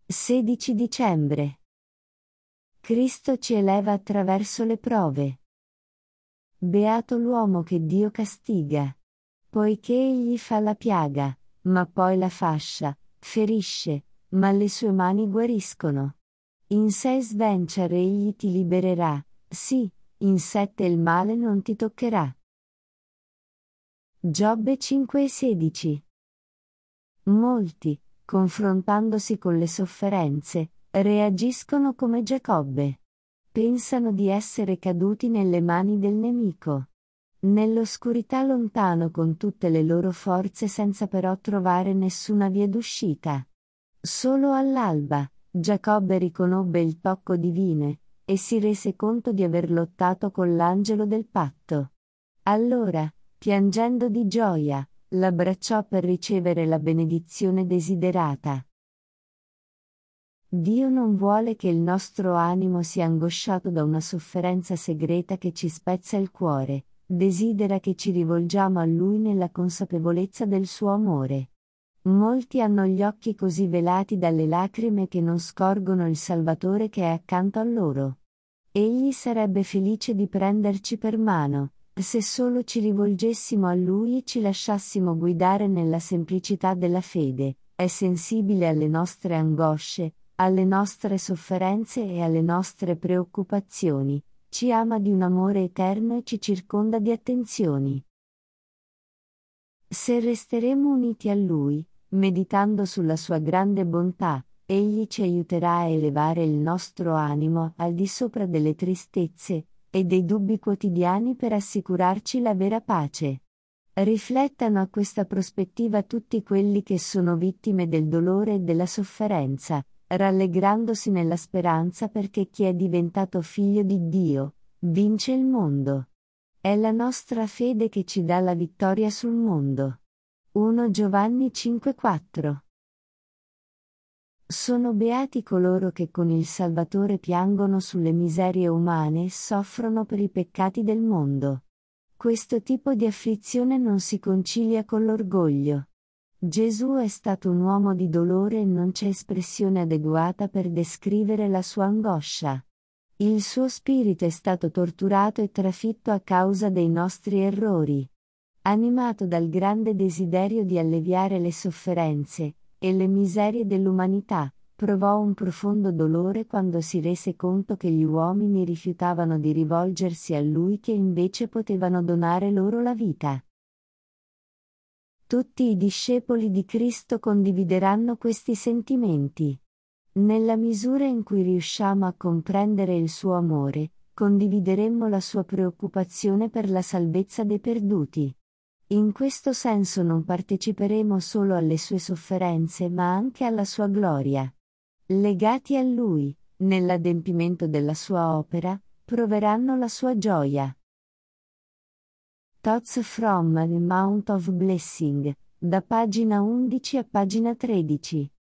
16 dicembre. Cristo ci eleva attraverso le prove. Beato l'uomo che Dio castiga. Poiché egli fa la piaga, ma poi la fascia, ferisce, ma le sue mani guariscono. In 6 svencer egli ti libererà, sì, in 7 il male non ti toccherà. Giobbe 5,16. Molti, confrontandosi con le sofferenze, reagiscono come Giacobbe. Pensano di essere caduti nelle mani del nemico. Nell'oscurità lontano con tutte le loro forze senza però trovare nessuna via d'uscita. Solo all'alba, Giacobbe riconobbe il tocco divino, e si rese conto di aver lottato con l'angelo del patto. Allora, piangendo di gioia, l'abbracciò per ricevere la benedizione desiderata. Dio non vuole che il nostro animo sia angosciato da una sofferenza segreta che ci spezza il cuore, desidera che ci rivolgiamo a Lui nella consapevolezza del suo amore. Molti hanno gli occhi così velati dalle lacrime che non scorgono il Salvatore che è accanto a loro. Egli sarebbe felice di prenderci per mano, se solo ci rivolgessimo a Lui e ci lasciassimo guidare nella semplicità della fede. È sensibile alle nostre angosce, alle nostre sofferenze e alle nostre preoccupazioni, ci ama di un amore eterno e ci circonda di attenzioni. Se resteremo uniti a Lui, meditando sulla sua grande bontà, Egli ci aiuterà a elevare il nostro animo al di sopra delle tristezze e dei dubbi quotidiani per assicurarci la vera pace. Riflettano a questa prospettiva tutti quelli che sono vittime del dolore e della sofferenza, rallegrandosi nella speranza perché chi è diventato figlio di Dio, vince il mondo. È la nostra fede che ci dà la vittoria sul mondo. 1 Giovanni 5,4. Sono beati coloro che con il Salvatore piangono sulle miserie umane e soffrono per i peccati del mondo. Questo tipo di afflizione non si concilia con l'orgoglio. Gesù è stato un uomo di dolore e non c'è espressione adeguata per descrivere la sua angoscia. Il suo spirito è stato torturato e trafitto a causa dei nostri errori. Animato dal grande desiderio di alleviare le sofferenze e le miserie dell'umanità, provò un profondo dolore quando si rese conto che gli uomini rifiutavano di rivolgersi a Lui che invece potevano donare loro la vita. Tutti i discepoli di Cristo condivideranno questi sentimenti. Nella misura in cui riusciamo a comprendere il suo amore, condivideremmo la sua preoccupazione per la salvezza dei perduti. In questo senso non parteciperemo solo alle sue sofferenze ma anche alla sua gloria. Legati a Lui, nell'adempimento della sua opera, proveranno la sua gioia. Thoughts from the Mount of Blessing, da pagina 11 a pagina 13.